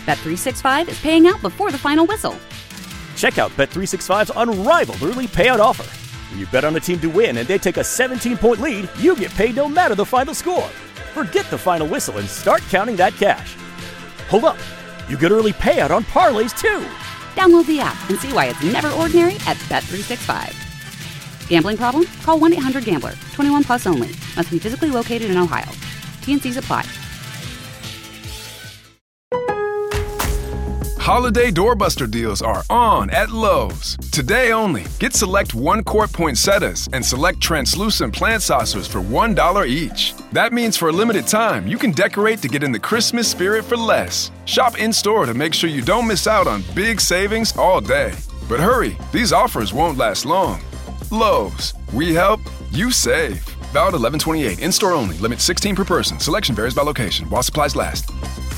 Bet365 is paying out before the final whistle. Check out Bet365's unrivaled early payout offer. When you bet on a team to win and they take a 17-point lead, you get paid no matter the final score. Forget the final whistle and start counting that cash. Hold up. You get early payout on parlays, too. Download the app and see why it's never ordinary at Bet365. Gambling problem? Call 1-800-GAMBLER. 21 plus only. Must be physically located in Ohio. T&Cs apply. Holiday doorbuster deals are on at Lowe's. Today only, get select 1-quart poinsettias and select translucent plant saucers for $1 each. That means for a limited time, you can decorate to get in the Christmas spirit for less. Shop in-store to make sure you don't miss out on big savings all day. But hurry, these offers won't last long. Lowe's, we help, you save. Valid 11/28, in-store only, limit 16 per person. Selection varies by location, while supplies last.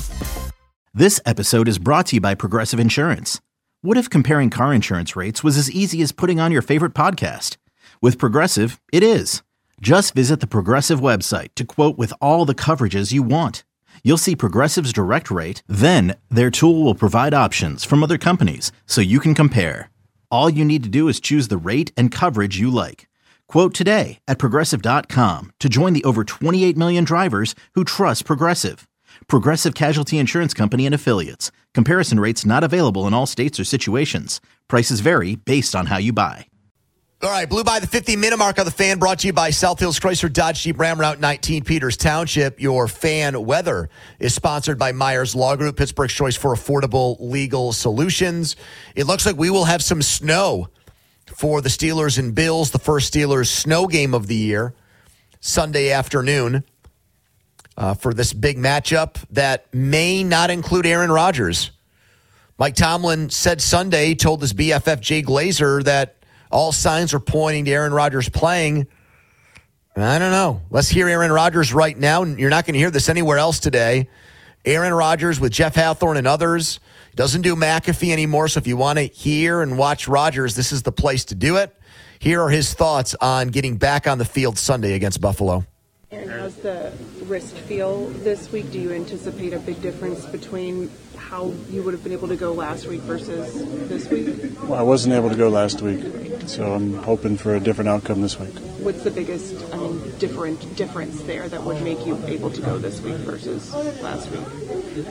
This episode is brought to you by Progressive Insurance. What if comparing car insurance rates was as easy as putting on your favorite podcast? With Progressive, it is. Just visit the Progressive website to quote with all the coverages you want. You'll see Progressive's direct rate, then their tool will provide options from other companies so you can compare. All you need to do is choose the rate and coverage you like. Quote today at Progressive.com to join the over 28 million drivers who trust Progressive. Progressive Casualty Insurance Company and Affiliates. Comparison rates not available in all states or situations. Prices vary based on how you buy. All right, blew by the 50-minute mark on the Fan, brought to you by South Hills Chrysler Dodge Jeep Ram Route 19, Peters Township. Your Fan weather is sponsored by Myers Law Group, Pittsburgh's choice for affordable legal solutions. It looks like we will have some snow for the Steelers and Bills, the first Steelers snow game of the year, Sunday afternoon. For this big matchup that may not include Aaron Rodgers. Mike Tomlin said Sunday, told his BFF Jay Glazer that all signs are pointing to Aaron Rodgers playing. I don't know. Let's hear Aaron Rodgers right now. You're not going to hear this anywhere else today. Aaron Rodgers with Jeff Hathorne and others. Doesn't do McAfee anymore, so if you want to hear and watch Rodgers, this is the place to do it. Here are his thoughts on getting back on the field Sunday against Buffalo. Aaron, how's the wrist feel this week? Do you anticipate a big difference between how you would have been able to go last week versus this week? Well, I wasn't able to go last week, so I'm hoping for a different outcome this week. What's the biggest, difference there that would make you able to go this week versus last week?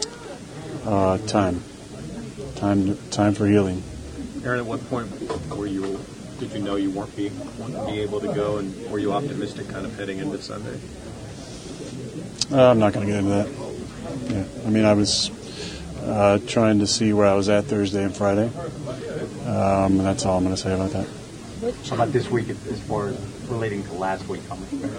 Time for healing. Aaron, at what point did you know you weren't be able to go, and were you optimistic kind of heading into Sunday? I'm not going to get into that. Yeah, I mean, I was trying to see where I was at Thursday and Friday, and that's all I'm going to say about that. How about this week as far as relating to last week?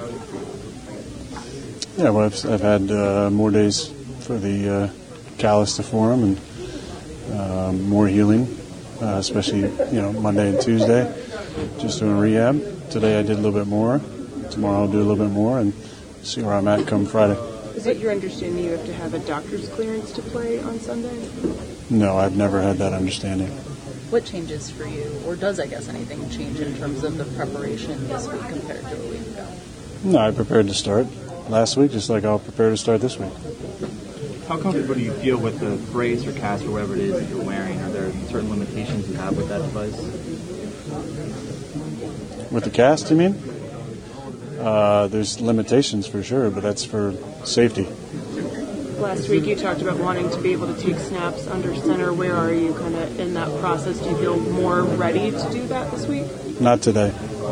Yeah, well, I've had more days for the callus to form and more healing, especially Monday and Tuesday. Just doing rehab. Today I did a little bit more. Tomorrow I'll do a little bit more and see where I'm at come Friday. Is it your understanding you have to have a doctor's clearance to play on Sunday? No, I've never had that understanding. What changes for you, or does anything change in terms of the preparation this week compared to a week ago? No, I prepared to start last week just like I'll prepare to start this week. How comfortable do you feel with the brace or cast or whatever it is that you're wearing? Are there certain limitations you have with that device? With the cast, you mean? There's limitations for sure, but that's for safety. Last week you talked about wanting to be able to take snaps under center. Where are you kind of in that process? Do you feel more ready to do that this week? Not today.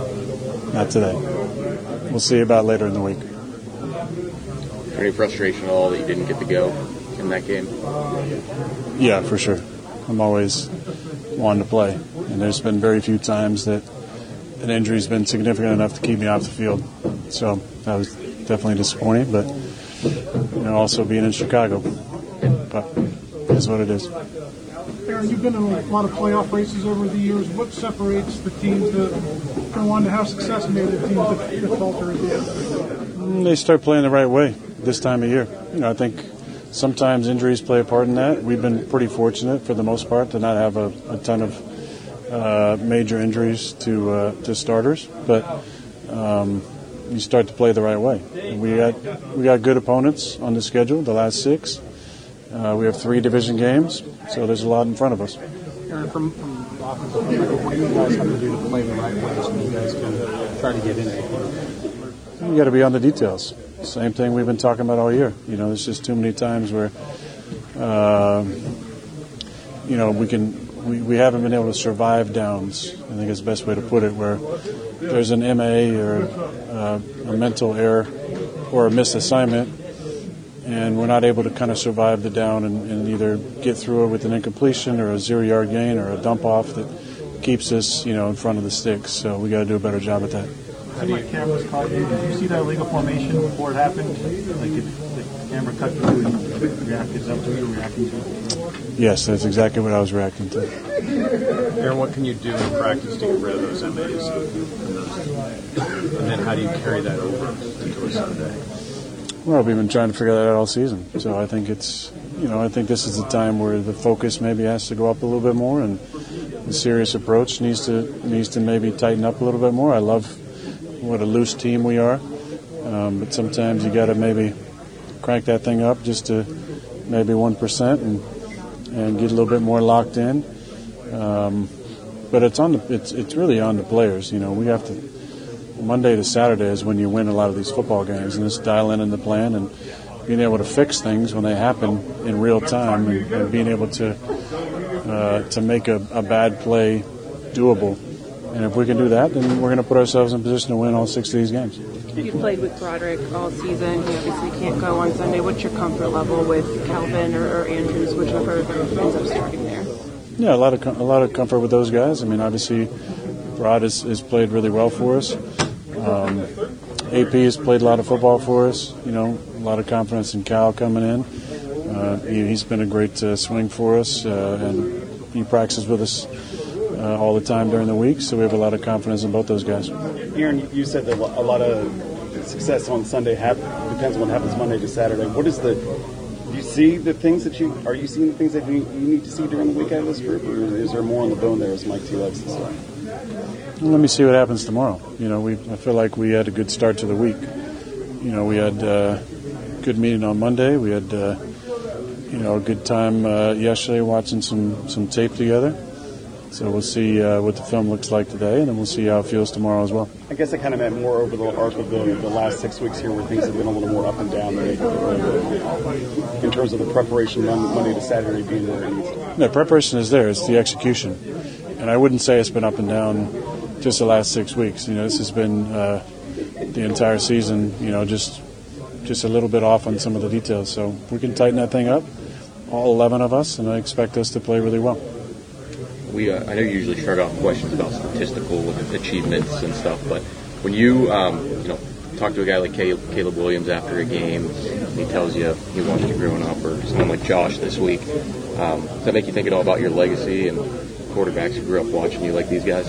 We'll see about later in the week. Any frustration at all that you didn't get to go in that game? Yeah, for sure. I'm always wanting to play, and there's been very few times that an injury's been significant enough to keep me off the field. So that was definitely disappointing, but also being in Chicago. But it's what it is. Aaron, you've been in a lot of playoff races over the years. What separates the teams that go on to have success and maybe the teams that falter at the end? They start playing the right way this time of year. I think sometimes injuries play a part in that. We've been pretty fortunate for the most part to not have a ton of major injuries to starters, but you start to play the right way. We got good opponents on the schedule, the last 6. We have 3 division games, so there's a lot in front of us. Aaron, from offensive perspective, what do you guys have to do to play the right way so you guys can try to get into it? You got to be on the details. Same thing we've been talking about all year. There's just too many times where, we haven't been able to survive downs. I think is the best way to put it, where there's an MA or a mental error or a missed assignment, and we're not able to kind of survive the down and either get through it with an incompletion or a 0-yard gain or a dump off that keeps us, in front of the sticks. So we got to do a better job at that. Seemed like cameras caught you. Did you see that illegal formation before it happened? Like if the camera cut you and you reacted, is that what you were reacting to? Yes, that's exactly what I was reacting to. Aaron, what can you do in practice to get rid of those MAs? And then how do you carry that over into a Sunday? Well, we've been trying to figure that out all season. So I think I think this is the time where the focus maybe has to go up a little bit more, and the serious approach needs to maybe tighten up a little bit more. I love what a loose team we are, but sometimes you got to maybe crank that thing up just to maybe 1% and get a little bit more locked in. But it's really on the players. We have to. Monday to Saturday is when you win a lot of these football games, and just dialing in the plan and being able to fix things when they happen in real time, and being able to make a bad play doable. And if we can do that, then we're going to put ourselves in position to win all 6 of these games. You've played with Broderick all season. He obviously can't go on Sunday. What's your comfort level with Calvin or Andrews, whichever ends up starting there? Yeah, a lot of comfort with those guys. I mean, obviously, Rod has played really well for us. AP has played a lot of football for us. A lot of confidence in Cal coming in. He's been a great swing for us, and he practices with us all the time during the week, so we have a lot of confidence in both those guys. Aaron, you said that a lot of success on Sunday depends on what happens Monday to Saturday. Do you see the things are you seeing the things that you need to see during the week out of this group, or is there more on the bone there, as Mike T likes to say? Let me see what happens tomorrow. I feel like we had a good start to the week. We had a good meeting on Monday. We had a good time yesterday watching some tape together. So we'll see what the film looks like today, and then we'll see how it feels tomorrow as well. I guess I kind of meant more over the arc of the last 6 weeks here, where things have been a little more up and down than in terms of the preparation Monday to Saturday being where it needs to be. No, preparation is there. It's the execution. And I wouldn't say it's been up and down just the last 6 weeks. This has been the entire season, just a little bit off on some of the details. So we can tighten that thing up, all 11 of us, and I expect us to play really well. I know you usually start off questions about statistical achievements and stuff, but when you talk to a guy like Caleb Williams after a game, and he tells you he watched you growing up, or someone like Josh this week, does that make you think at all about your legacy and quarterbacks who grew up watching you like these guys?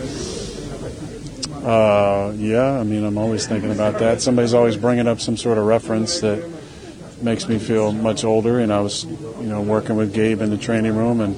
Yeah, I'm always thinking about that. Somebody's always bringing up some sort of reference that makes me feel much older. And I was, working with Gabe in the training room, and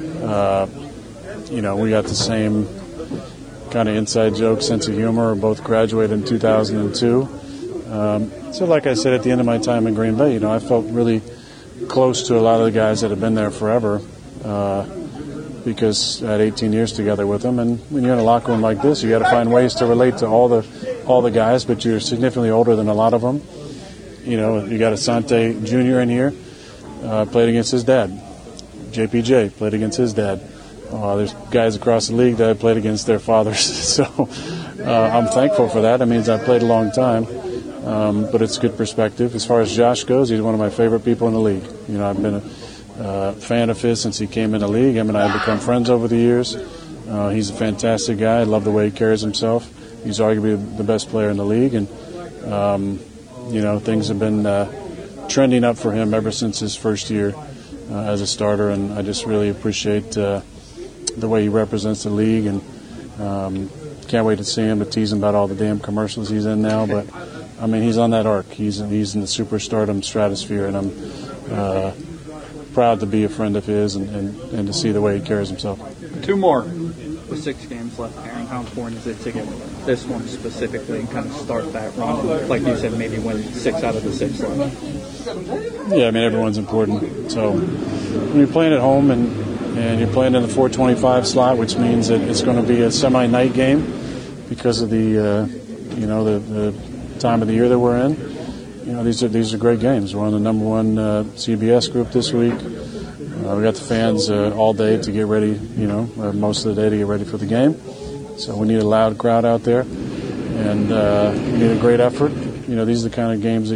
we got the same kind of inside joke, sense of humor. Both graduated in 2002. So like I said, at the end of my time in Green Bay, I felt really close to a lot of the guys that have been there forever, because I had 18 years together with them. And when you're in a locker room like this, you got to find ways to relate to all the guys, but you're significantly older than a lot of them. You got Asante Jr. in here, played against his dad. JPJ played against his dad. There's guys across the league that I played against their fathers. So I'm thankful for that. That means I played a long time. But it's good perspective. As far as Josh goes, he's one of my favorite people in the league. I've been a fan of his since he came in the league. Him and I have become friends over the years. He's a fantastic guy. I love the way he carries himself. He's arguably the best player in the league. And, things have been trending up for him ever since his first year as a starter. And I just really appreciate the way he represents the league. And can't wait to see him, to tease him about all the damn commercials he's in now. But, he's on that arc. He's in the superstardom stratosphere. And I'm proud to be a friend of his and to see the way he carries himself. Two more. With 6 games left, Aaron, how important is it to get this one specifically and kind of start that run? Like you said, maybe win 6 out of the 6 left. Yeah, I mean, everyone's important. So when you're playing at home and you're playing in the 425 slot, which means that it's going to be a semi-night game because of the time of the year that we're in. These are great games. We're on the number one CBS group this week. We got the fans all day to get ready, most of the day to get ready for the game. So we need a loud crowd out there, and we need a great effort. These are the kind of games that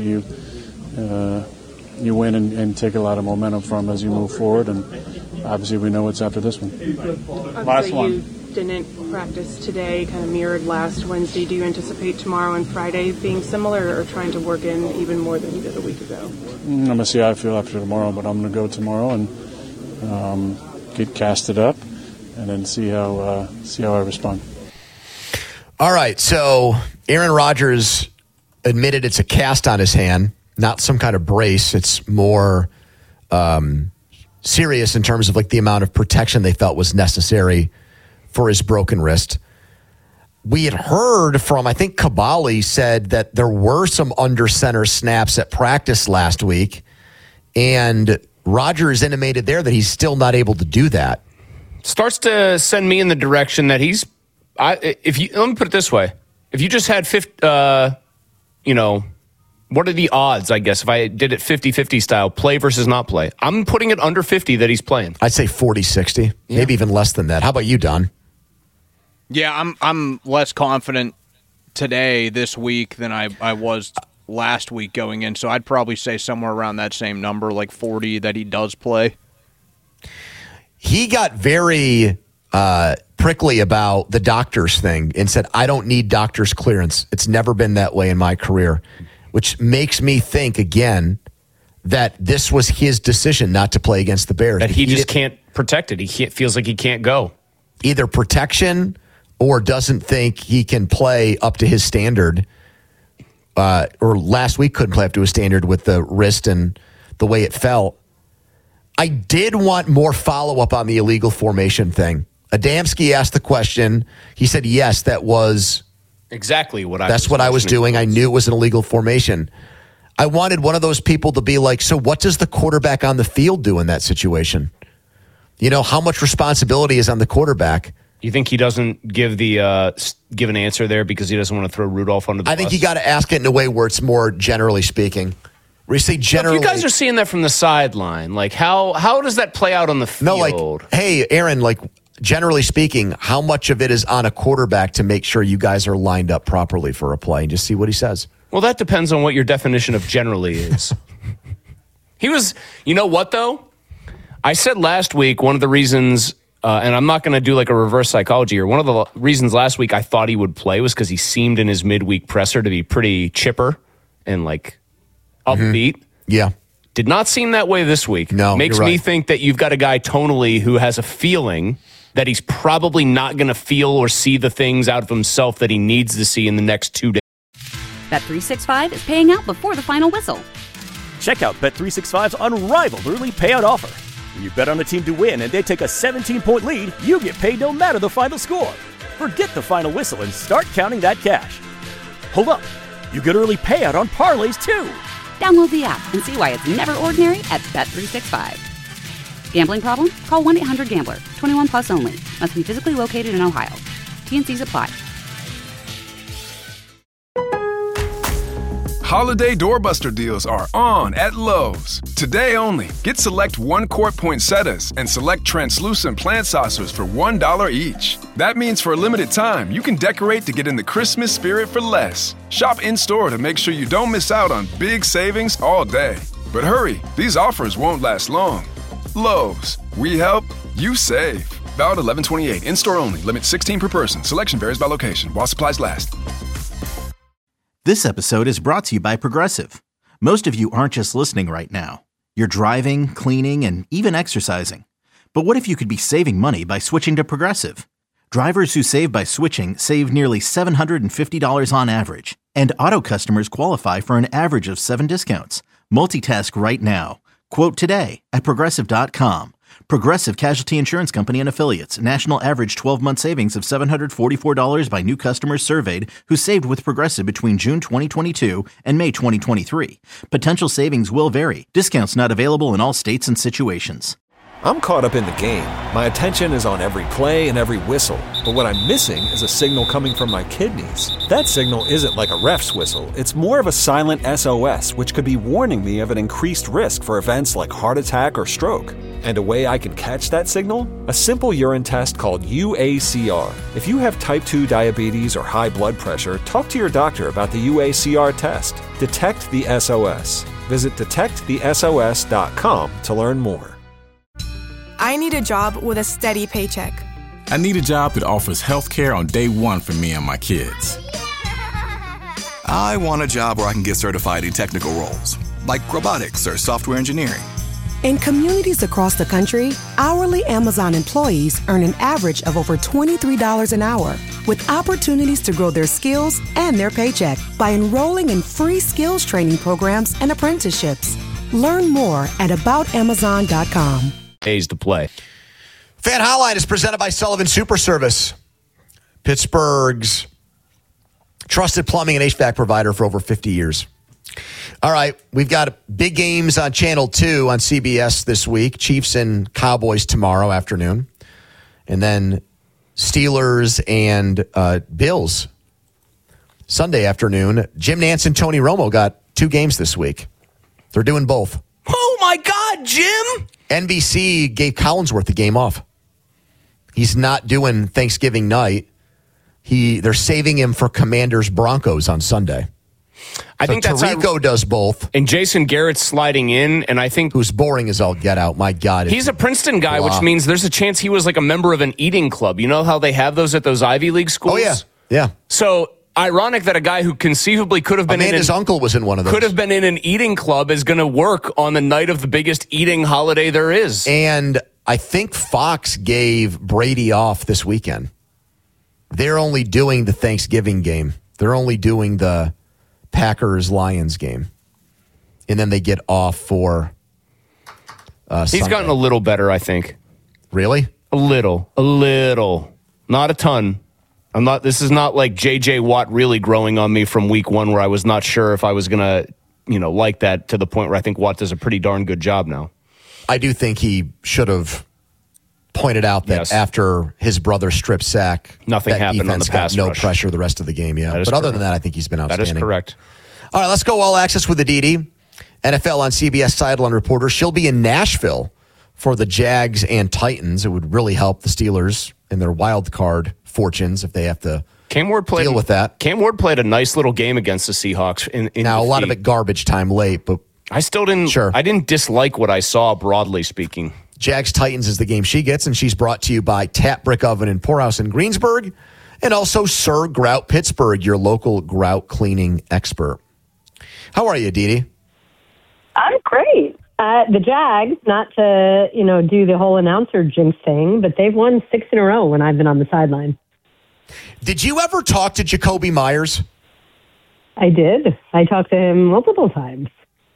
you win and take a lot of momentum from as you move forward. And obviously we know what's after this one. Last one. You didn't practice today, kind of mirrored last Wednesday. Do you anticipate tomorrow and Friday being similar, or trying to work in even more than you did a week ago? I'm going to see how I feel after tomorrow, but I'm going to go tomorrow and get casted up and then see how I respond. All right, so Aaron Rodgers admitted it's a cast on his hand, not some kind of brace. It's more serious in terms of like the amount of protection they felt was necessary for his broken wrist. We had heard from, I think Kabali said that there were some under center snaps at practice last week, and Rodgers intimated there that he's still not able to do that. Starts to send me in the direction that let me put it this way. If you just had 50, what are the odds, I guess, if I did it 50-50 style, play versus not play? I'm putting it under 50 that he's playing. I'd say 40-60, maybe even less than that. How about you, Don? Yeah, I'm less confident this week than I was last week going in, so I'd probably say somewhere around that same number, like 40, that he does play. He got very prickly about the doctor's thing and said, I don't need doctor's clearance. It's never been that way in my career, which makes me think, again, that this was his decision not to play against the Bears. That he just can't protect it. He feels like he can't go. Either protection or doesn't think he can play up to his standard. Or last week couldn't play up to his standard with the wrist and the way it felt. I did want more follow-up on the illegal formation thing. Adamski asked the question. He said, yes, that was exactly what That's what I was doing. I knew it was an illegal formation. I wanted one of those people to be like, so what does the quarterback on the field do in that situation? How much responsibility is on the quarterback? You think he doesn't give give an answer there because he doesn't want to throw Rudolph under the bus? I think you got to ask it in a way where it's more generally speaking. Where you say generally. If you guys are seeing that from the sideline, like how does that play out on the field? No, like, hey, Aaron, like generally speaking, how much of it is on a quarterback to make sure you guys are lined up properly for a play? And just see what he says. Well, that depends on what your definition of generally is. He was, you know what though? I said last week one of the reasons. And I'm not going to do like a reverse psychology here. One of the reasons last week I thought he would play was because he seemed in his midweek presser to be pretty chipper and like upbeat. Mm-hmm. Yeah. Did not seem that way this week. No, Makes me think that you've got a guy tonally who has a feeling that he's probably not going to feel or see the things out of himself that he needs to see in the next 2 days. Bet365 is paying out before the final whistle. Check out Bet365's unrivaled early payout offer. When you bet on a team to win and they take a 17-point lead, you get paid no matter the final score. Forget the final whistle and start counting that cash. Hold up. You get early payout on parlays, too. Download the app and see why it's never ordinary at Bet365. Gambling problem? Call 1-800-GAMBLER. 21 plus only. Must be physically located in Ohio. T&Cs apply. Holiday doorbuster deals are on at Lowe's. Today only, get select 1-quart poinsettias and select translucent plant saucers for $1 each. That means for a limited time, you can decorate to get in the Christmas spirit for less. Shop in-store to make sure you don't miss out on big savings all day. But hurry, these offers won't last long. Lowe's, we help, you save. Valid 11/28, in-store only, limit 16 per person. Selection varies by location, while supplies last. This episode is brought to you by Progressive. Most of you aren't just listening right now. You're driving, cleaning, and even exercising. But what if you could be saving money by switching to Progressive? Drivers who save by switching save nearly $750 on average. And auto customers qualify for an average of 7 discounts. Multitask right now. Quote today at Progressive.com. Progressive Casualty Insurance Company and Affiliates. National average 12-month savings of $744 by new customers surveyed who saved with Progressive between June 2022 and May 2023. Potential savings will vary. Discounts not available in all states and situations. I'm caught up in the game. My attention is on every play and every whistle. But what I'm missing is a signal coming from my kidneys. That signal isn't like a ref's whistle. It's more of a silent SOS, which could be warning me of an increased risk for events like heart attack or stroke. And a way I can catch that signal? A simple urine test called UACR. If you have type 2 diabetes or high blood pressure, talk to your doctor about the UACR test. Detect the SOS. Visit detectthesos.com to learn more. I need a job with a steady paycheck. I need a job that offers health care on day one for me and my kids. I want a job where I can get certified in technical roles, like robotics or software engineering. In communities across the country, hourly Amazon employees earn an average of over $23 an hour, with opportunities to grow their skills and their paycheck by enrolling in free skills training programs and apprenticeships. Learn more at aboutamazon.com. Days to play. Fan Hotline is presented by Sullivan Super Service, Pittsburgh's trusted plumbing and HVAC provider for over 50 years. All right, we've got big games on Channel 2 on CBS this week. Chiefs and Cowboys tomorrow afternoon. And then Steelers and Bills Sunday afternoon. Jim Nantz and Tony Romo got 2 games this week. They're doing both. Oh, my God, Jim! NBC gave Collinsworth the game off. He's not doing Thanksgiving night. They're saving him for Commanders Broncos on Sunday. I think that's Tirico does both. And Jason Garrett's sliding in, and I think who's boring as all get out. My God, he's a Princeton guy, which means there's a chance he was like a member of an eating club. You know how they have those at those Ivy League schools? Oh yeah. So ironic that a guy who conceivably could have been his uncle was in one of those. Could have been in an eating club is going to work on the night of the biggest eating holiday there is. And I think Fox gave Brady off this weekend. They're only doing the Thanksgiving game. They're only doing the Packers-Lions game. And then they get off for He's Sunday. gotten a little better, I think. Really? A little. Not a ton. This is not like J.J. Watt really growing on me from week 1 where I was not sure if I was going to, like that to the point where I think Watt does a pretty darn good job now. I do think he should have pointed out that after his brother strip sack, nothing happened on the pass got no rush. pressure the rest of the game. Yeah, but other than that, I think he's been outstanding. That is correct. All right, let's go all access with Aditi. NFL on CBS sideline reporter. She'll be in Nashville for the Jags and Titans. It would really help the Steelers in their wild card fortunes if they have to deal with that. Cam Ward played a nice little game against the Seahawks. Now, a lot of it garbage time late, but I still didn't. Sure. I didn't dislike what I saw, broadly speaking. Jags Titans is the game she gets, and she's brought to you by Tap Brick Oven and Poorhouse in Greensburg, and also Sir Grout Pittsburgh, your local grout cleaning expert. How are you, Aditi? I'm great. The Jags, not to do the whole announcer jinx thing, but they've won 6 in a row when I've been on the sideline. Did you ever talk to Jacoby Myers? I did. I talked to him multiple times.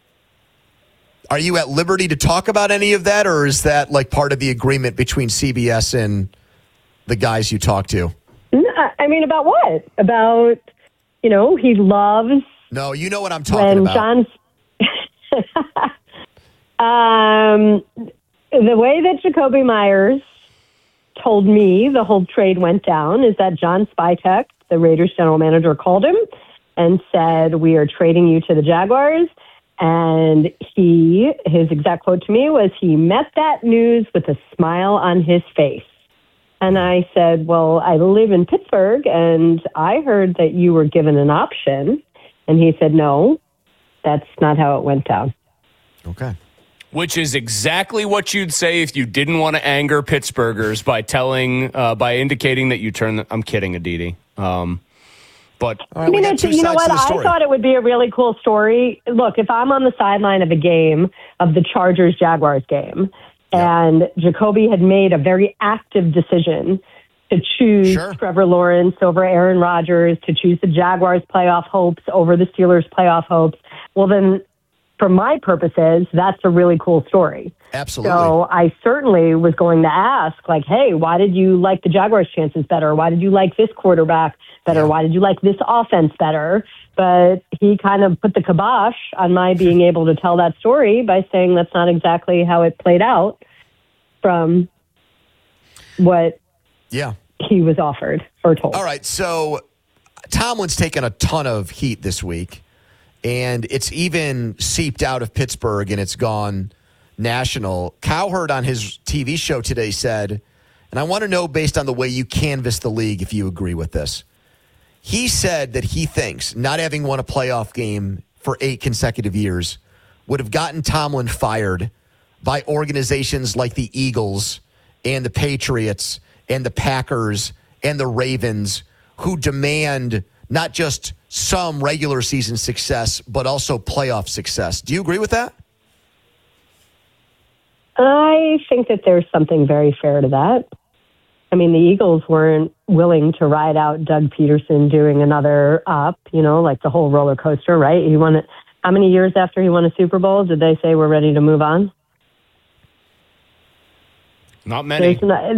Are you at liberty to talk about any of that, or is that like part of the agreement between CBS and the guys you talk to? I mean, about what? About, he loves... No, you know what I'm talking about. The way that Jacoby Myers told me the whole trade went down is that John Spytek, the Raiders general manager, called him and said, "We are trading you to the Jaguars." And his exact quote to me was, he met that news with a smile on his face. And I said, well, I live in Pittsburgh, and I heard that you were given an option. And he said, no, that's not how it went down. Okay. Which is exactly what you'd say if you didn't want to anger Pittsburghers by indicating that you turn. I'm kidding, Aditi. But I mean, you know what? I thought it would be a really cool story. Look, if I'm on the sideline of a game, of the Chargers-Jaguars game, and Jacoby had made a very active decision to choose Trevor Lawrence over Aaron Rodgers, to choose the Jaguars' playoff hopes over the Steelers' playoff hopes, well, then for my purposes, that's a really cool story. Absolutely. So I certainly was going to ask, like, hey, why did you like the Jaguars' chances better? Why did you like this quarterback better? Why did you like this offense better? But he kind of put the kibosh on my being able to tell that story by saying that's not exactly how it played out from what he was offered or told. All right, so Tomlin's taken a ton of heat this week, and it's even seeped out of Pittsburgh, and it's gone national. Cowherd on his TV show today said, and I want to know based on the way you canvass the league if you agree with this. He said that he thinks not having won a playoff game for 8 consecutive years would have gotten Tomlin fired by organizations like the Eagles and the Patriots and the Packers and the Ravens, who demand not just some regular season success, but also playoff success. Do you agree with that? I think that there's something very fair to that. I mean, the Eagles weren't willing to ride out Doug Peterson doing another up, like the whole roller coaster, right? He won it. How many years after he won a Super Bowl did they say we're ready to move on? Not many.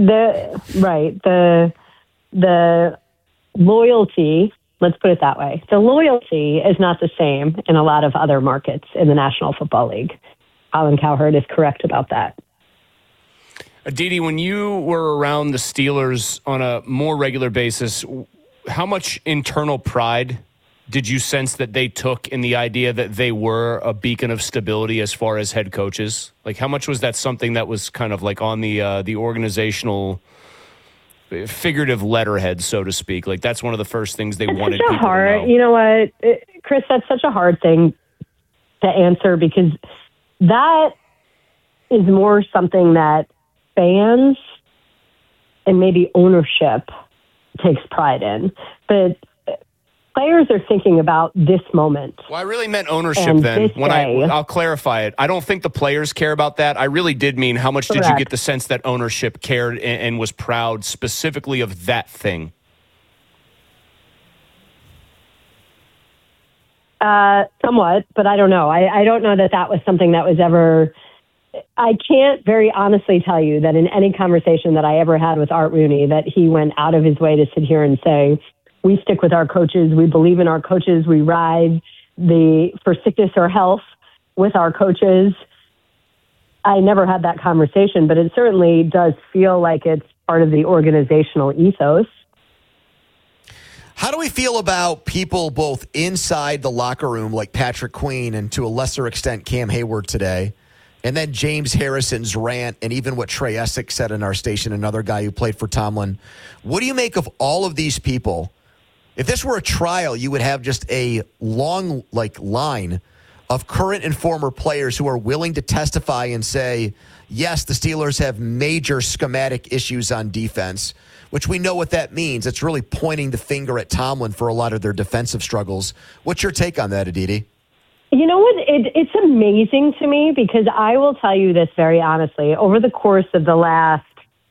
The loyalty, let's put it that way. The loyalty is not the same in a lot of other markets in the National Football League. Colin Cowherd is correct about that. Didi, when you were around the Steelers on a more regular basis, how much internal pride did you sense that they took in the idea that they were a beacon of stability as far as head coaches? Like, how much was that something that was kind of like on the organizational figurative letterhead, so to speak? Like, that's one of the first things they wanted people to know. You know what, Chris, that's such a hard thing to answer because that is more something that fans and maybe ownership takes pride in. But players are thinking about this moment. Well, I really meant ownership then. I'll clarify it. I don't think the players care about that. I really did mean how much did you get the sense that ownership cared and was proud specifically of that thing? Somewhat, but I don't know. I don't know that was something that was ever... I can't very honestly tell you that in any conversation that I ever had with Art Rooney that he went out of his way to sit here and say, we stick with our coaches, we believe in our coaches, we ride for sickness or health with our coaches. I never had that conversation, but it certainly does feel like it's part of the organizational ethos. How do we feel about people both inside the locker room like Patrick Queen and to a lesser extent Cam Hayward today, and then James Harrison's rant and even what Trey Essex said in our station, another guy who played for Tomlin? What do you make of all of these people? If this were a trial, you would have just a long line of current and former players who are willing to testify and say, yes, the Steelers have major schematic issues on defense, which we know what that means. It's really pointing the finger at Tomlin for a lot of their defensive struggles. What's your take on that, Aditi? You know what? It's amazing to me because I will tell you this very honestly. Over the course of the last,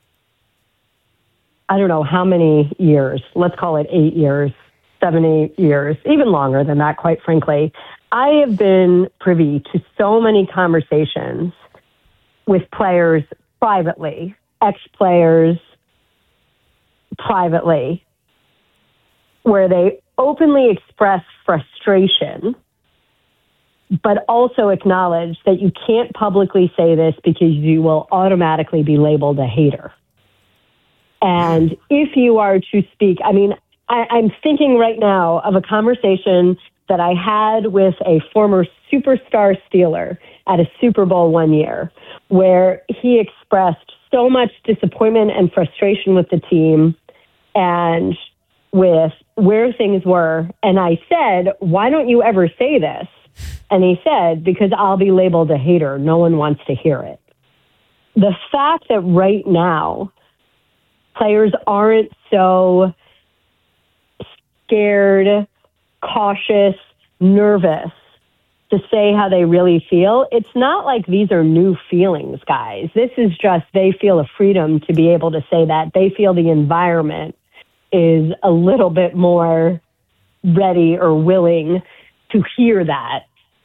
I don't know how many years, let's call it 8 years, 7, 8 years, even longer than that, quite frankly, I have been privy to so many conversations with players privately, ex-players privately, where they openly express frustration but also acknowledge that you can't publicly say this because you will automatically be labeled a hater. And if you are to speak, I mean, I'm thinking right now of a conversation that I had with a former superstar Steeler at a Super Bowl one year, where he expressed so much disappointment and frustration with the team and with where things were. And I said, why don't you ever say this? And he said, because I'll be labeled a hater. No one wants to hear it. The fact that right now players aren't so scared, cautious, nervous to say how they really feel, it's not like these are new feelings, guys. This is just they feel a freedom to be able to say that. They feel the environment is a little bit more ready or willing to hear that.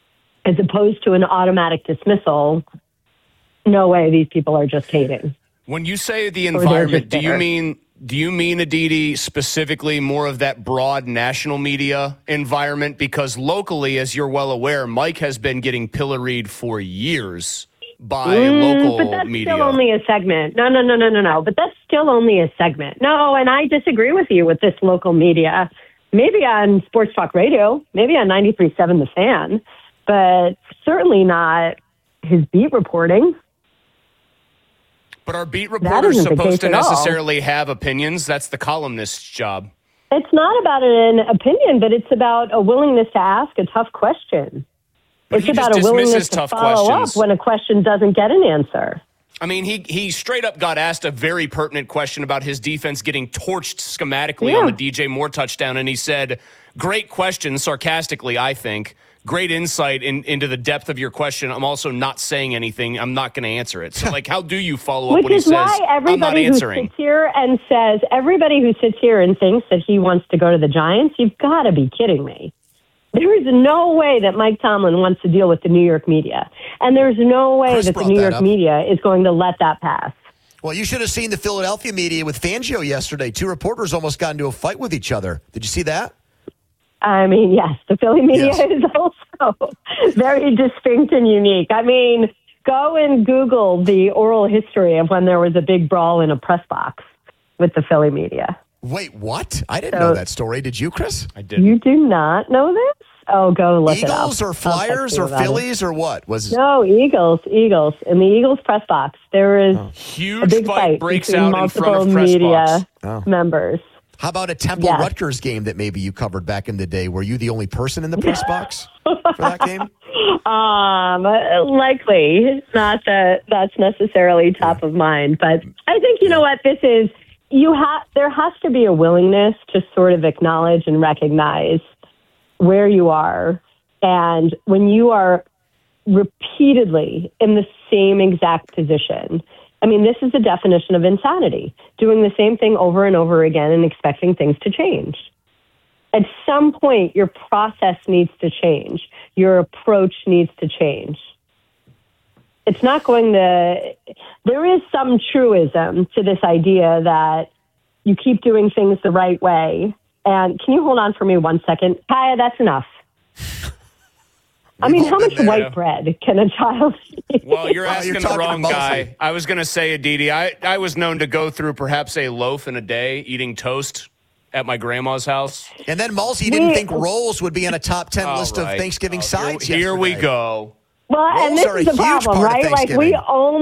as opposed to an automatic dismissal. No way, these people are just hating. When you say the environment, do you mean, Aditi, specifically more of that broad national media environment? Because locally, as you're well aware, Mike has been getting pilloried for years by local but that's media. Still only a segment. No. But that's still only a segment. No, and I disagree with you with this local media. Maybe on Sports Talk Radio, maybe on 93.7 The Fan, but certainly not his beat reporting. But are beat reporters supposed to necessarily have opinions? That's the columnist's job. It's not about an opinion, but it's about a willingness to ask a tough question. It's about a willingness to follow up when a question doesn't get an answer. I mean, he straight up got asked a very pertinent question about his defense getting torched schematically on the DJ Moore touchdown, and he said, great question, sarcastically, I think. Great insight into the depth of your question. I'm also not saying anything. I'm not going to answer it. So, like, how do you follow up when he says, I'm not answering? Everybody who sits here and thinks that he wants to go to the Giants, you've got to be kidding me. There is no way that Mike Tomlin wants to deal with the New York media. And there's no way that the New York media is going to let that pass. Well, you should have seen the Philadelphia media with Fangio yesterday. Two reporters almost got into a fight with each other. Did you see that? I mean, yes, the Philly media is also very distinct and unique. I mean, go and Google the oral history of when there was a big brawl in a press box with the Philly media. Wait, what? I didn't know that story. Did you, Chris? I didn't. You do not know this? Oh, go look it up. Eagles or Flyers or Phillies or what? No, Eagles. In the Eagles press box, there is huge a big fight breaks between out in front multiple of press media box. members. How about a Temple Rutgers game that maybe you covered back in the day? Were you the only person in the press box for that game? Likely. Not that that's necessarily top of mind. But I think, you know what, this is, there has to be a willingness to sort of acknowledge and recognize where you are. And when you are repeatedly in the same exact position, I mean, this is the definition of insanity, doing the same thing over and over again and expecting things to change. At some point, your process needs to change. Your approach needs to change. It's not going to... There is some truism to this idea that you keep doing things the right way. And can you hold on for me 1 second? Kaya, that's enough. I mean, how much white bread can a child eat? Well, you're asking the wrong guy. I was going to say, Aditi, I was known to go through perhaps a loaf in a day eating toast at my grandma's house. And then Malsey didn't think rolls would be on a top 10 list of Thanksgiving sides Here we go. Well, rolls and this are is a the huge problem, part of right? Like Thanksgiving.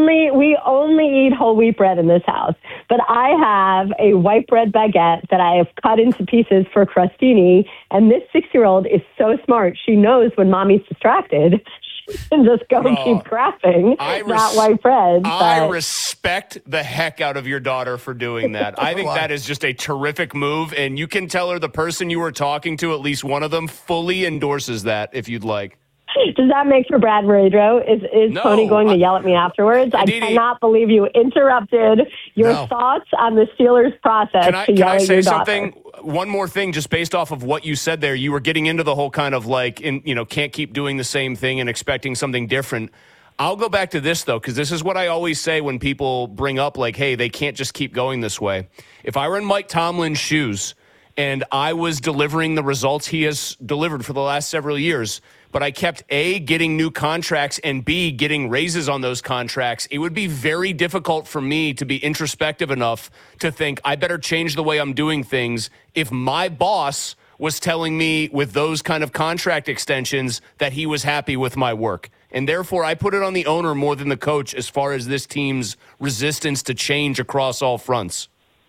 we only eat whole wheat bread in this house. But I have a white bread baguette that I have cut into pieces for crostini, and this 6-year-old is so smart. She knows when mommy's distracted, she can just go keep crafting that white bread. I respect the heck out of your daughter for doing that. I think that is just a terrific move, and you can tell her the person you were talking to, at least one of them, fully endorses that if you'd like. Does that make for Brad Radio? Is Tony going to yell at me afterwards? I cannot believe you interrupted your thoughts on the Steelers process to yell at your daughter. Something? One more thing, just based off of what you said there. You were getting into the whole kind of like, can't keep doing the same thing and expecting something different. I'll go back to this, though, because this is what I always say when people bring up, like, hey, they can't just keep going this way. If I were in Mike Tomlin's shoes and I was delivering the results he has delivered for the last several years, but I kept A, getting new contracts, and B, getting raises on those contracts, it would be very difficult for me to be introspective enough to think I better change the way I'm doing things if my boss was telling me with those kind of contract extensions that he was happy with my work. And therefore, I put it on the owner more than the coach as far as this team's resistance to change across all fronts.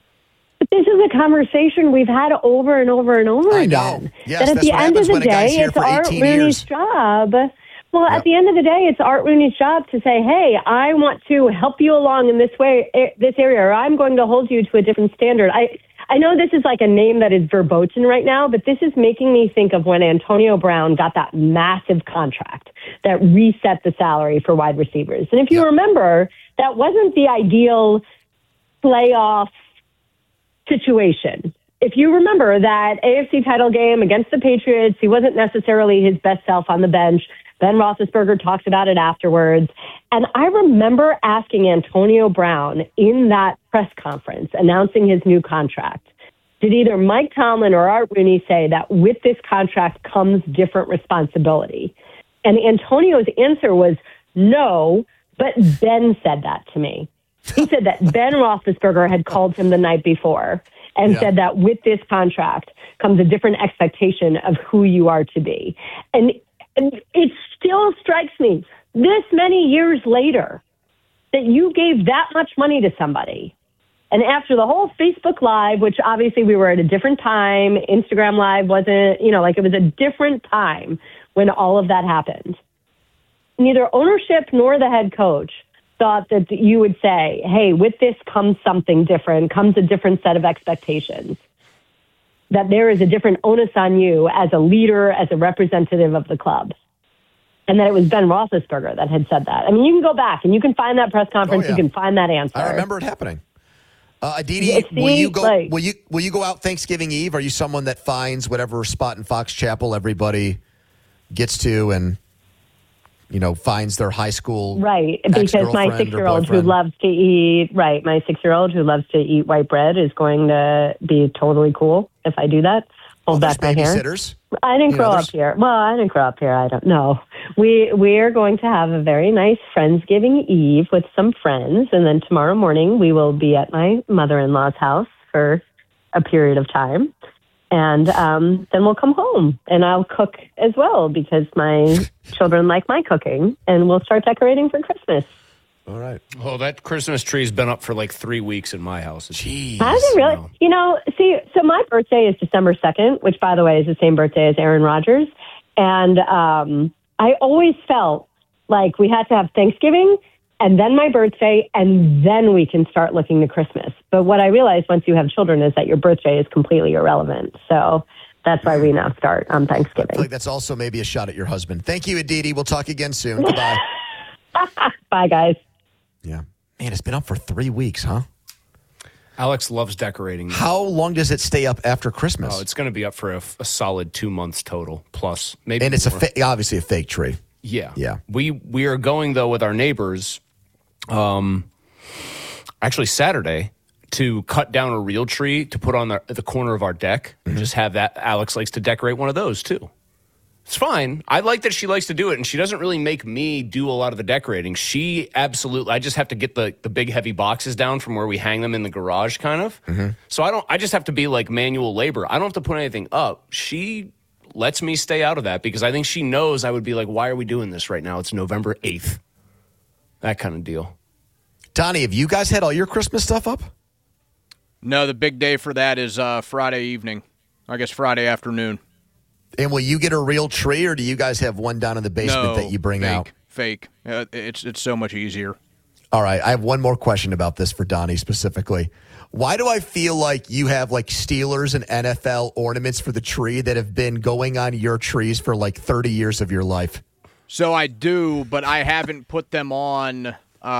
This is a conversation we've had over and over and over again. Yes, that at the end of the day, it's Art Rooney's job. Well, at the end of the day, it's Art Rooney's job to say, hey, I want to help you along in this way, this area, or I'm going to hold you to a different standard. I know this is like a name that is verboten right now, but this is making me think of when Antonio Brown got that massive contract that reset the salary for wide receivers. And if you remember, that wasn't the ideal playoff situation. If you remember that AFC title game against the Patriots, he wasn't necessarily his best self on the bench, Ben Roethlisberger talks about it afterwards. And I remember asking Antonio Brown in that press conference announcing his new contract, did either Mike Tomlin or Art Rooney say that with this contract comes different responsibility? And Antonio's answer was no, but Ben said that to me. He said that Ben Roethlisberger had called him the night before and said that with this contract comes a different expectation of who you are to be. And it still strikes me this many years later that you gave that much money to somebody. And after the whole Facebook Live, which obviously we were at a different time, Instagram Live wasn't, it was a different time when all of that happened. Neither ownership nor the head coach thought that you would say, hey, with this comes something different, comes a different set of expectations, that there is a different onus on you as a leader, as a representative of the club. And that it was Ben Roethlisberger that had said that. I mean, you can go back and you can find that press conference. You can find that answer. I remember it happening. Aditi, will you go out Thanksgiving Eve? Are you someone that finds whatever spot in Fox Chapel everybody gets to and, finds their high school right? Because my 6-year-old who loves to eat white bread is going to be totally cool if I do that. Hold back my hair. Babysitters. I didn't grow up here. Well, I didn't grow up here. I don't know. We are going to have a very nice Friendsgiving Eve with some friends, and then tomorrow morning we will be at my mother-in-law's house for a period of time, and then we'll come home, and I'll cook as well because my children like my cooking, and we'll start decorating for Christmas. All right. Oh, that Christmas tree's been up for like 3 weeks in my house. Jeez. Has it really? So my birthday is December 2nd, which, by the way, is the same birthday as Aaron Rodgers. And I always felt like we had to have Thanksgiving and then my birthday, and then we can start looking to Christmas. But what I realized once you have children is that your birthday is completely irrelevant. So that's why we now start on Thanksgiving. I feel like that's also maybe a shot at your husband. Thank you, Aditi. We'll talk again soon. Goodbye. Bye, guys. Yeah. Man, it's been up for 3 weeks, huh? Alex loves decorating. How long does it stay up after Christmas? Oh, it's going to be up for a solid 2 months total, plus maybe. And it's more. Obviously a fake tree. Yeah. Yeah. We are going, though, with our neighbors, actually Saturday, to cut down a real tree to put on the corner of our deck. Mm-hmm. Just have that. Alex likes to decorate one of those, too. It's fine. I like that she likes to do it, and she doesn't really make me do a lot of the decorating. She absolutely, I just have to get the big heavy boxes down from where we hang them in the garage, kind of. Mm-hmm. So I just have to be like manual labor. I don't have to put anything up. She lets me stay out of that because I think she knows I would be like, why are we doing this right now? It's November 8th. That kind of deal. Donnie, have you guys had all your Christmas stuff up? No, the big day for that is Friday evening. I guess Friday afternoon. And will you get a real tree, or do you guys have one down in the basement that you bring out? Fake. It's so much easier. All right. I have one more question about this for Donnie specifically. Why do I feel like you have like Steelers and NFL ornaments for the tree that have been going on your trees for like 30 years of your life? So I do, but I haven't put them on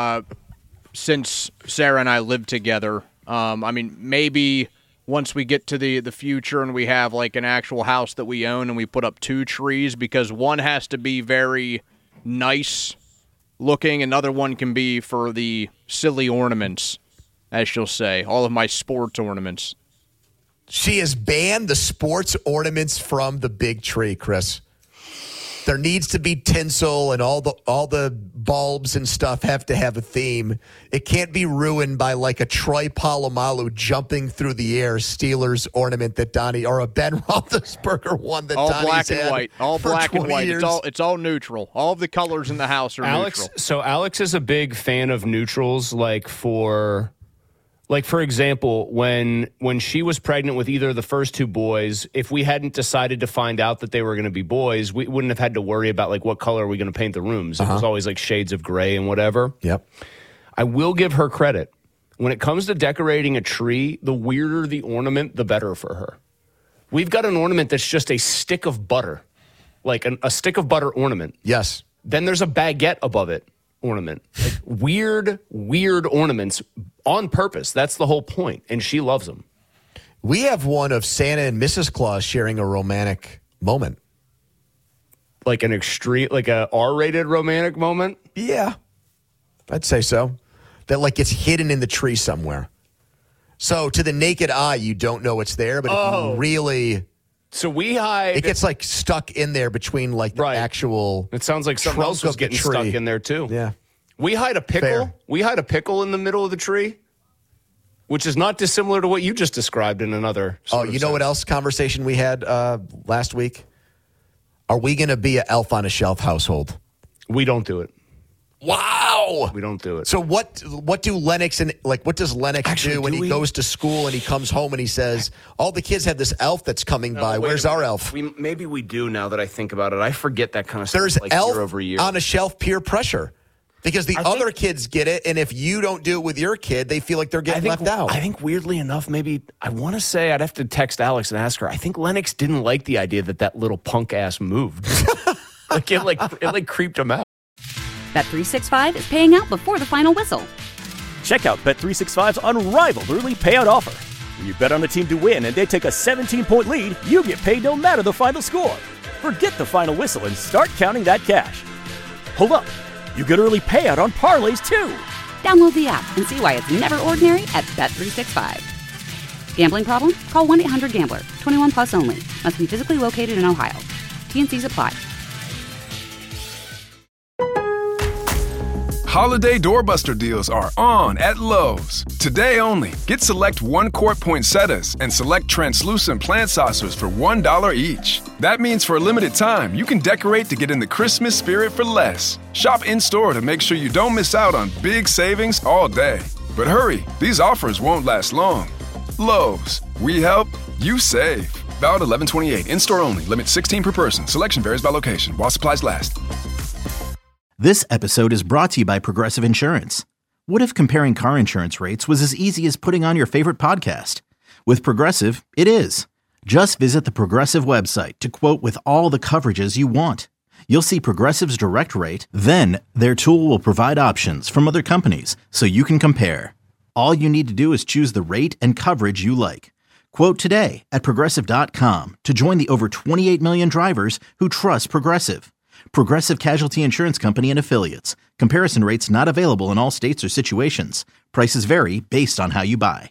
since Sarah and I lived together. I mean, maybe once we get to the future and we have like an actual house that we own and we put up 2 trees, because one has to be very nice looking, another one can be for the silly ornaments, as she'll say, all of my sports ornaments. She has banned the sports ornaments from the big tree, Chris. There needs to be tinsel, and all the bulbs and stuff have to have a theme. It can't be ruined by like a Troy Polamalu jumping through the air Steelers ornament that Donnie, or a Ben Roethlisberger one that all Donnie's black and had white, all for black and 20 white. years. It's all neutral. All of the colors in the house are neutral. So Alex is a big fan of neutrals, like for example, when she was pregnant with either of the first 2 boys, if we hadn't decided to find out that they were going to be boys, we wouldn't have had to worry about like what color are we going to paint the rooms. It was always like shades of gray and whatever. Yep. I will give her credit. When it comes to decorating a tree, the weirder the ornament, the better for her. We've got an ornament that's just a stick of butter, like a stick of butter ornament. Yes. Then there's a baguette above it ornament. Like weird ornaments on purpose. That's the whole point, and she loves them. We have one of Santa and Mrs. Claus sharing a romantic moment. like an extreme, like a R-rated romantic moment? Yeah, I'd say so. That like gets hidden in the tree somewhere. So to the naked eye, you don't know it's there, but if you really... So we hide... It gets like stuck in there between like the actual... It sounds like something else was getting stuck in there too. Yeah. We hide a pickle. Fair. We hide a pickle in the middle of the tree, which is not dissimilar to what you just described in another Oh, you know what else conversation we had last week? Are we going to be an elf on a shelf household? We don't do it. Wow. We don't do it. So what do Lennox and what does Lennox do when he goes to school and he comes home and he says, all the kids have this elf that's coming by. Where's our elf? Maybe we do now that I think about it. I forget that kind of stuff. There's elf year over year. on a shelf peer pressure. Because the other kids get it, and if you don't do it with your kid, they feel like they're getting left out. I think weirdly enough, maybe, I want to say, I'd have to text Alex and ask her, I think Lennox didn't like the idea that little punk ass moved. it creeped him out. Bet365 is paying out before the final whistle. Check out Bet365's unrivaled early payout offer. When you bet on a team to win and they take a 17-point lead, you get paid no matter the final score. Forget the final whistle and start counting that cash. Hold up. You get early payout on parlays, too. Download the app and see why it's never ordinary at Bet365. Gambling problem? Call 1-800-GAMBLER. 21 plus only. Must be physically located in Ohio. T&Cs apply. Holiday doorbuster deals are on at Lowe's. Today only, get select 1-quart poinsettias and select translucent plant saucers for $1 each. That means for a limited time, you can decorate to get in the Christmas spirit for less. Shop in-store to make sure you don't miss out on big savings all day. But hurry, these offers won't last long. Lowe's, we help, you save. Valid 11/28, in-store only, limit 16 per person. Selection varies by location, while supplies last. This episode is brought to you by Progressive Insurance. What if comparing car insurance rates was as easy as putting on your favorite podcast? With Progressive, it is. Just visit the Progressive website to quote with all the coverages you want. You'll see Progressive's direct rate, then their tool will provide options from other companies so you can compare. All you need to do is choose the rate and coverage you like. Quote today at Progressive.com to join the over 28 million drivers who trust Progressive. Progressive Casualty Insurance Company and Affiliates. Comparison rates not available in all states or situations. Prices vary based on how you buy.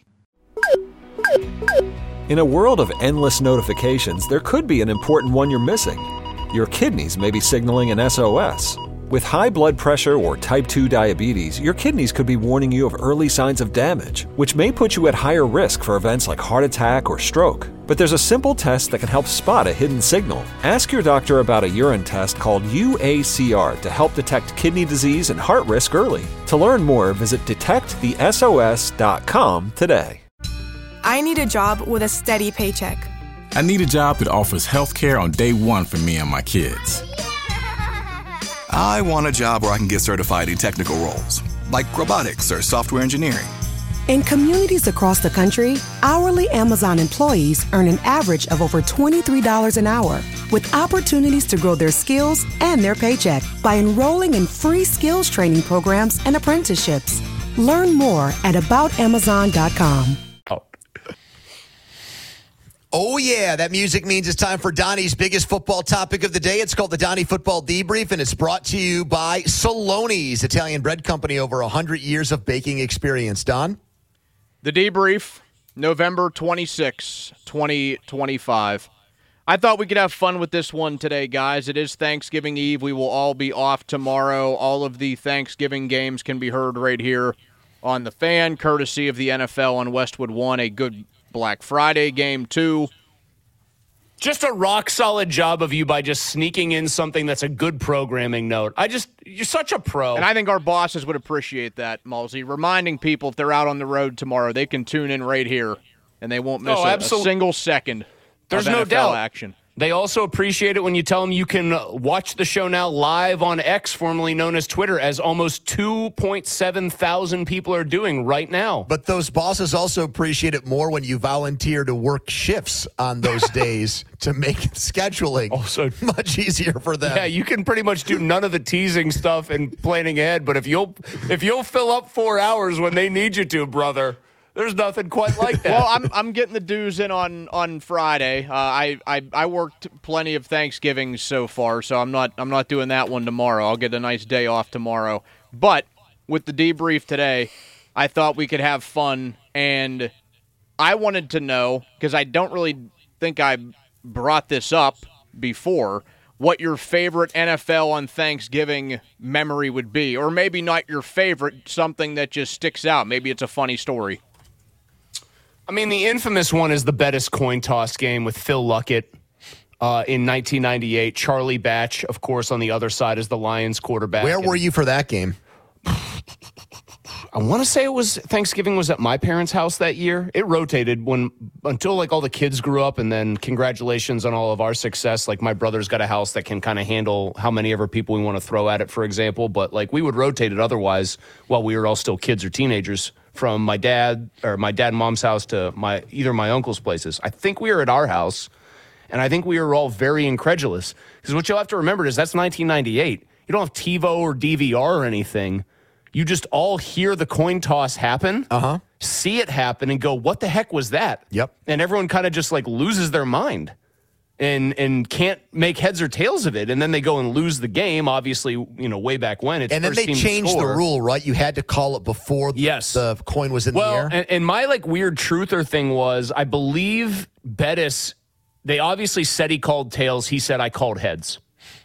In a world of endless notifications, there could be an important one you're missing. Your kidneys may be signaling an SOS. With high blood pressure or type 2 diabetes, your kidneys could be warning you of early signs of damage, which may put you at higher risk for events like heart attack or stroke. But there's a simple test that can help spot a hidden signal. Ask your doctor about a urine test called UACR to help detect kidney disease and heart risk early. To learn more, visit detectthesos.com today. I need a job with a steady paycheck. I need a job that offers health care on day one for me and my kids. I want a job where I can get certified in technical roles, like robotics or software engineering. In communities across the country, hourly Amazon employees earn an average of over $23 an hour, with opportunities to grow their skills and their paycheck by enrolling in free skills training programs and apprenticeships. Learn more at aboutamazon.com. Oh, yeah, that music means it's time for Donnie's biggest football topic of the day. It's called the Donnie Football Debrief, and it's brought to you by Saloni's Italian bread company, over 100 years of baking experience. Don? The Debrief, November 26, 2025. I thought we could have fun with this one today, guys. It is Thanksgiving Eve. We will all be off tomorrow. All of the Thanksgiving games can be heard right here on The Fan, courtesy of the NFL on Westwood One, a good Black Friday game, too. Just a rock-solid job of you by just sneaking in something that's a good programming note. You're such a pro. And I think our bosses would appreciate that, Mulsey. Reminding people if they're out on the road tomorrow, they can tune in right here, and they won't miss a single second There's of no NFL doubt. action. They also appreciate it when you tell them you can watch the show now live on X, formerly known as Twitter, as almost 2.7 thousand people are doing right now. But those bosses also appreciate it more when you volunteer to work shifts on those days to make scheduling also much easier for them. Yeah, you can pretty much do none of the teasing stuff and planning ahead, but if you'll fill up 4 hours when they need you to, brother, There's nothing quite like that. Well, I'm getting the dues in on Friday. I worked plenty of Thanksgivings so far, so I'm not doing that one tomorrow. I'll get a nice day off tomorrow. But with the debrief today, I thought we could have fun, and I wanted to know, because I don't really think I brought this up before, what your favorite NFL on Thanksgiving memory would be. Or maybe not your favorite, something that just sticks out. Maybe it's a funny story. I mean, the infamous one is the Bettis coin toss game with Phil Luckett in 1998. Charlie Batch, of course, on the other side is the Lions quarterback. Where were you for that game? I want to say Thanksgiving was at my parents' house that year. It rotated until like all the kids grew up, and then congratulations on all of our success. Like my brother's got a house that can kind of handle how many ever people we want to throw at it, for example. But like we would rotate it otherwise while we were all still kids or teenagers, from my dad and mom's house to either my uncle's places. I think we were at our house, and I think we were all very incredulous, because what you'll have to remember is that's 1998. You don't have TiVo or DVR or anything. You just all hear the coin toss happen, see it happen, and go, what the heck was that? Yep. And everyone kind of just like loses their mind and can't make heads or tails of it. And then they go and lose the game, obviously, way back when. It's and then they changed the rule, right? You had to call it before the coin was in the air. And my like weird truther thing was, I believe Bettis, they obviously said he called tails. He said I called heads.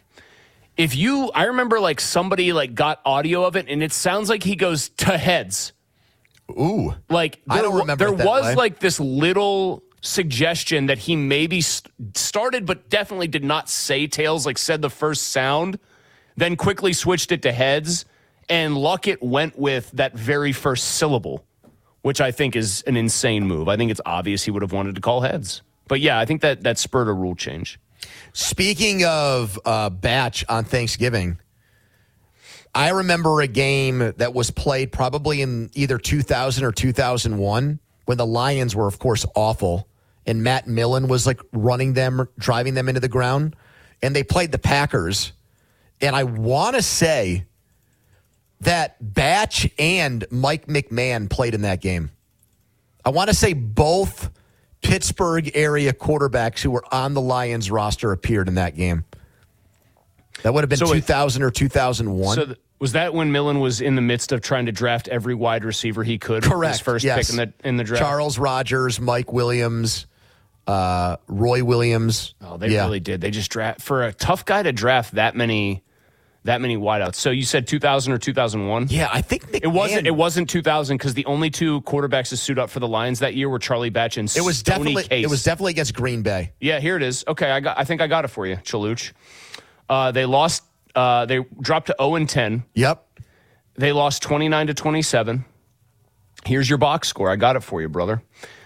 I remember like somebody like got audio of it, and it sounds like he goes to heads. Ooh. Like I don't remember there it that was way. like this little suggestion that he maybe started but definitely did not say tails, like said the first sound, then quickly switched it to heads, and Luckett went with that very first syllable, which I think is an insane move. I think it's obvious he would have wanted to call heads. But yeah, I think that spurred a rule change. Speaking of Batch on Thanksgiving, I remember a game that was played probably in either 2000 or 2001 when the Lions were, of course, awful, and Matt Millen was like running them, driving them into the ground, and they played the Packers. And I want to say that Batch and Mike McMahon played in that game. I want to say both Pittsburgh area quarterbacks who were on the Lions roster appeared in that game. That would have been 2000 or 2001. So was that when Millen was in the midst of trying to draft every wide receiver he could? Correct. His first yes. pick in the draft. Charles Rogers, Mike Williams, Roy Williams. Oh, they really did. They just draft for a tough guy to draft that many wideouts. So you said 2000 or 2001? Yeah, I think it wasn't 2000, because the only two quarterbacks to suit up for the Lions that year were Charlie Batch and It was Stoney Case. It was definitely against Green Bay. Yeah, here it is. Okay, I think I got it for you, Chaluch. They lost. They dropped to 0-10. Yep. They lost 29-27. Here's your box score. I got it for you, brother.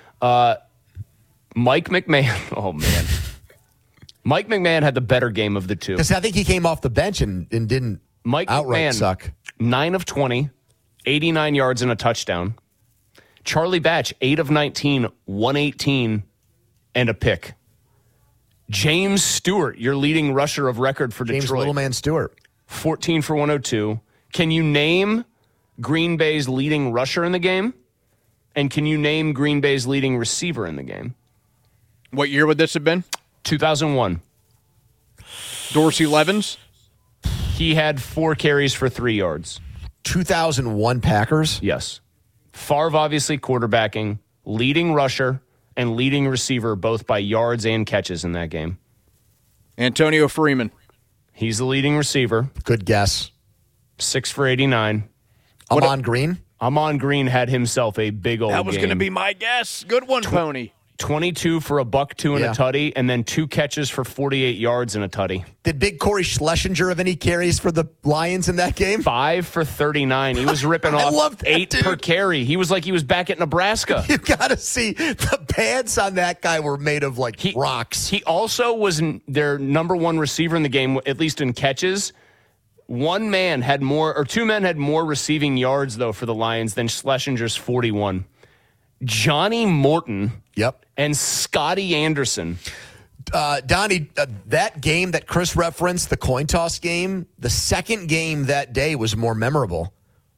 Mike McMahon. Oh man. Mike McMahon had the better game of the two. Because I think he came off the bench and didn't outright McMahon, suck. 9 of 20, 89 yards and a touchdown. Charlie Batch, 8 of 19, 118 and a pick. James Stewart, your leading rusher of record for James Detroit. Little Man Stewart. 14 for 102. Can you name Green Bay's leading rusher in the game? And can you name Green Bay's leading receiver in the game? What year would this have been? 2001. Dorsey Levens? He had 4 carries for 3 yards. 2001 Packers? Yes. Favre obviously quarterbacking, leading rusher, and leading receiver both by yards and catches in that game. Antonio Freeman. He's the leading receiver. Good guess. 6 for 89. Amon Green? Amon Green had himself a big old game. That was going to be my guess. Good one, Pony. 22 for a $102 and a tutty, and then 2 catches for 48 yards and a tutty. Did big Corey Schlesinger have any carries for the Lions in that game? 5 for 39. He was ripping off 8 per carry. He was like he was back at Nebraska. You got to see the pants on that guy were made of like rocks. He also was their number one receiver in the game, at least in catches. 2 men had more receiving yards, though, for the Lions than Schlesinger's 41. Johnny Morton and Scotty Anderson. Donnie, that game that Chris referenced, the coin toss game, the second game that day was more memorable.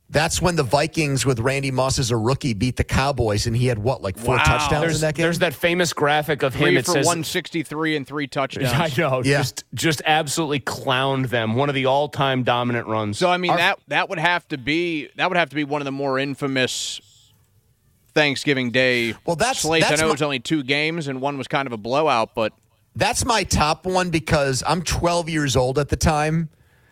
That's when the Vikings with Randy Moss as a rookie beat the Cowboys, and he had like 4 touchdowns in that game? There's that famous graphic of him. 3 it for says 163 and 3 touchdowns. I know. Yeah. Just absolutely clowned them. One of the all-time dominant runs. So I mean that would have to be one of the more infamous Thanksgiving Day slates. I know it was only 2 games and one was kind of a blowout, but that's my top one because I'm 12 years old at the time.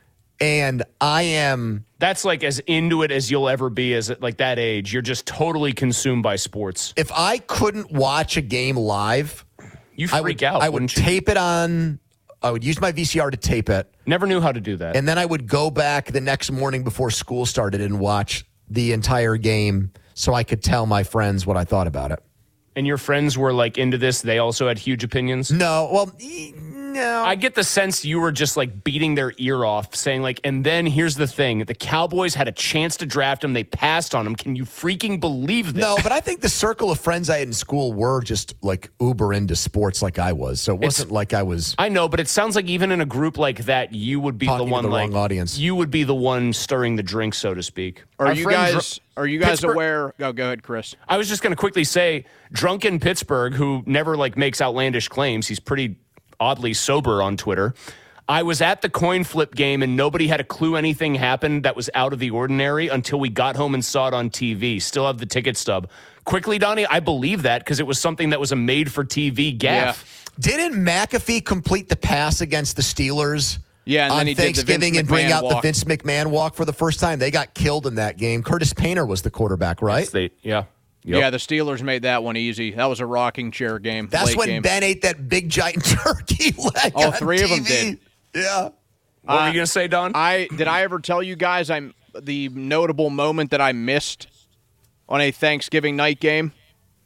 And that's like as into it as you'll ever be as like that age. You're just totally consumed by sports. If I couldn't watch a game live, you freak out. I would tape it on. I would use my VCR to tape it. Never knew how to do that. And then I would go back the next morning before school started and watch the entire game so I could tell my friends what I thought about it. And your friends were like into this? They also had huge opinions? No. Well, no. I get the sense you were just like beating their ear off, saying like, and then here's the thing. The Cowboys had a chance to draft him. They passed on him. Can you freaking believe this? No, but I think the circle of friends I had in school were just like uber into sports like I was. So it wasn't like I was. I know, but it sounds like even in a group like that, you would be the one wrong audience. You would be the one stirring the drink, so to speak. Are you guys aware? Go ahead, Chris. I was just going to quickly say, drunken Pittsburgh, who never like makes outlandish claims. He's pretty oddly sober on Twitter. I was at the coin flip game and nobody had a clue anything happened that was out of the ordinary until we got home and saw it on TV. Still have the ticket stub. Quickly, Donnie, I believe that because it was something that was a made-for-TV gaffe. Yeah. Didn't McAfee complete the pass against the Steelers? Yeah, and on then he Thanksgiving did and bring out the Vince McMahon walk for the first time. They got killed in that game. Curtis Painter was the quarterback, right? Yeah. Yep. Yeah, the Steelers made that one easy. That was a rocking chair game. That's when Ben ate that big giant turkey leg. All 3 of them did. Yeah. What were you going to say, Don? Did I ever tell you guys the notable moment that I missed on a Thanksgiving night game?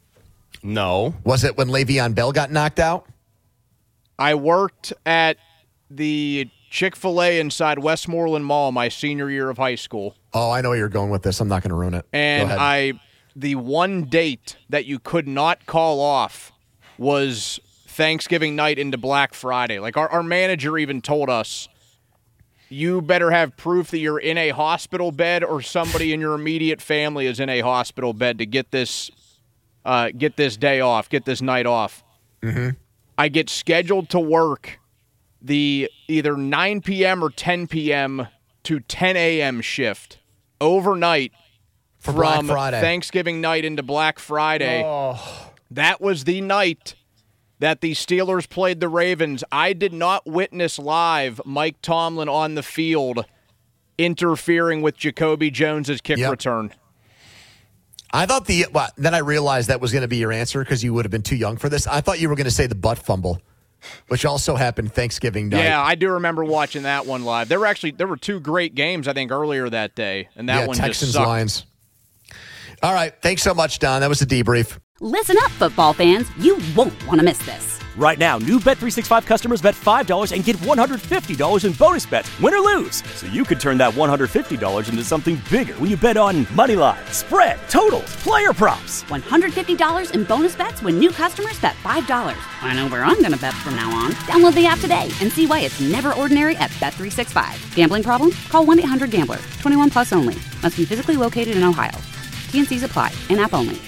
No. Was it when Le'Veon Bell got knocked out? I worked at the Chick-fil-A inside Westmoreland Mall my senior year of high school. Oh, I know where you're going with this. I'm not going to ruin it. And the one date that you could not call off was Thanksgiving night into Black Friday. Like our manager even told us, you better have proof that you're in a hospital bed or somebody in your immediate family is in a hospital bed to get this day off, get this night off. Mm-hmm. I get scheduled to work the either 9 p.m. or 10 p.m. to 10 a.m. shift overnight for from Black Friday. Thanksgiving night into Black Friday. Oh. That was the night that the Steelers played the Ravens. I did not witness live Mike Tomlin on the field interfering with Jacoby Jones's kick return. I thought then I realized that was going to be your answer because you would have been too young for this. I thought you were going to say the butt fumble, which also happened Thanksgiving night. Yeah, I do remember watching that one live. There were 2 great games, I think, earlier that day, and that one Texans, just sucked. Lions. All right, thanks so much, Don. That was the debrief. Listen up, football fans. You won't want to miss this. Right now, new Bet365 customers bet $5 and get $150 in bonus bets, win or lose. So you could turn that $150 into something bigger when you bet on moneyline, spread, totals, player props. $150 in bonus bets when new customers bet $5. I know where I'm going to bet from now on. Download the app today and see why it's never ordinary at Bet365. Gambling problem? Call 1-800-GAMBLER. 21 plus only. Must be physically located in Ohio. T&Cs apply. In-app only.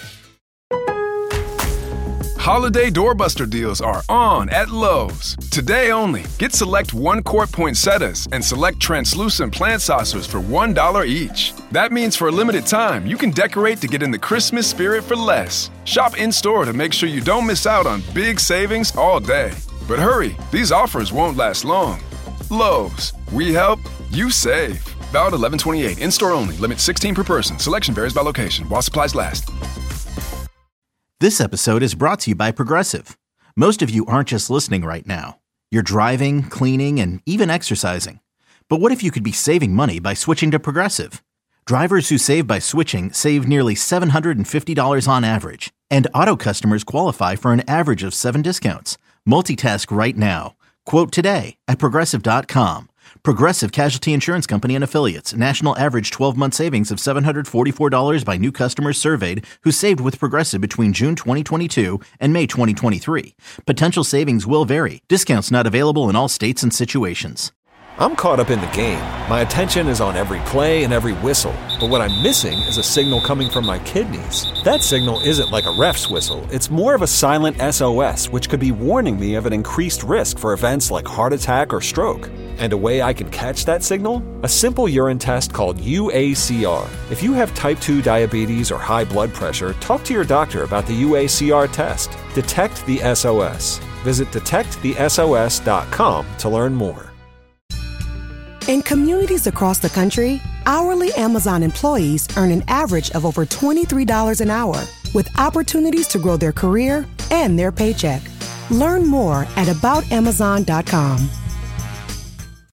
Holiday doorbuster deals are on at Lowe's. Today only, get select 1-quart poinsettias and select translucent plant saucers for $1 each. That means for a limited time, you can decorate to get in the Christmas spirit for less. Shop in-store to make sure you don't miss out on big savings all day. But hurry, these offers won't last long. Lowe's, we help, you save. Valid 11/28, in-store only, limit 16 per person. Selection varies by location, while supplies last. This episode is brought to you by Progressive. Most of you aren't just listening right now. You're driving, cleaning, and even exercising. But what if you could be saving money by switching to Progressive? Drivers who save by switching save nearly $750 on average. And auto customers qualify for an average of 7 discounts. Multitask right now. Quote today at Progressive.com. Progressive Casualty Insurance Company and Affiliates. National average 12-month savings of $744 by new customers surveyed who saved with Progressive between June 2022 and May 2023. Potential savings will vary. Discounts not available in all states and situations. I'm caught up in the game. My attention is on every play and every whistle. But what I'm missing is a signal coming from my kidneys. That signal isn't like a ref's whistle. It's more of a silent SOS, which could be warning me of an increased risk for events like heart attack or stroke. And a way I can catch that signal? A simple urine test called UACR. If you have type 2 diabetes or high blood pressure, talk to your doctor about the UACR test. Detect the SOS. Visit detectthesos.com to learn more. In communities across the country, hourly Amazon employees earn an average of over $23 an hour, with opportunities to grow their career and their paycheck. Learn more at aboutamazon.com.